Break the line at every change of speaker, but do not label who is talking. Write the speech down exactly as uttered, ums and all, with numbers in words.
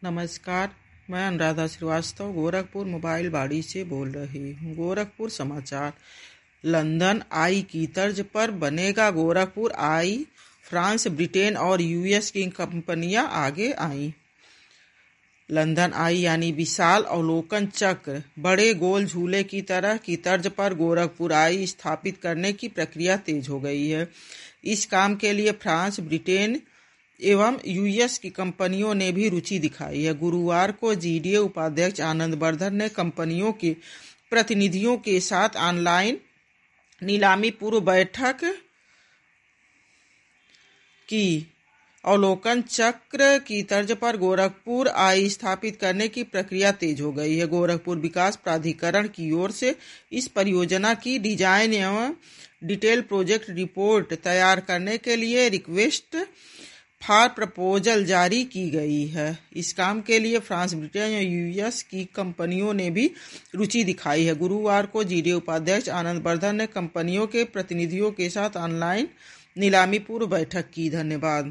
नमस्कार, मैं अनुराधा श्रीवास्तव गोरखपुर मोबाइल बाड़ी से बोल रही हूँ। गोरखपुर समाचार। लंदन आई की तर्ज पर बनेगा गोरखपुर आई। फ्रांस, ब्रिटेन और यूएस की कंपनियां आगे आईं। लंदन आई यानी विशाल अवलोकन चक्र बड़े गोल झूले की तरह की तर्ज पर गोरखपुर आई स्थापित करने की प्रक्रिया तेज हो गई है। इस काम के लिए फ्रांस, ब्रिटेन एवं यूएस की कंपनियों ने भी रुचि दिखाई है। गुरुवार को जीडीए उपाध्यक्ष आनंद बर्धन ने कंपनियों के प्रतिनिधियों के साथ ऑनलाइन नीलामी पूर्व बैठक की। अवलोकन चक्र की तर्ज पर गोरखपुर आई स्थापित करने की प्रक्रिया तेज हो गई है। गोरखपुर विकास प्राधिकरण की ओर से इस परियोजना की डिजाइन एवं डिटेल प्रोजेक्ट रिपोर्ट तैयार करने के लिए रिक्वेस्ट फॉर प्रपोजल जारी की गई है। इस काम के लिए फ्रांस, ब्रिटेन और यूएस की कंपनियों ने भी रुचि दिखाई है। गुरुवार को जीडीए उपाध्यक्ष आनंद बर्धन ने कंपनियों के प्रतिनिधियों के साथ ऑनलाइन नीलामी पूर्व बैठक की। धन्यवाद।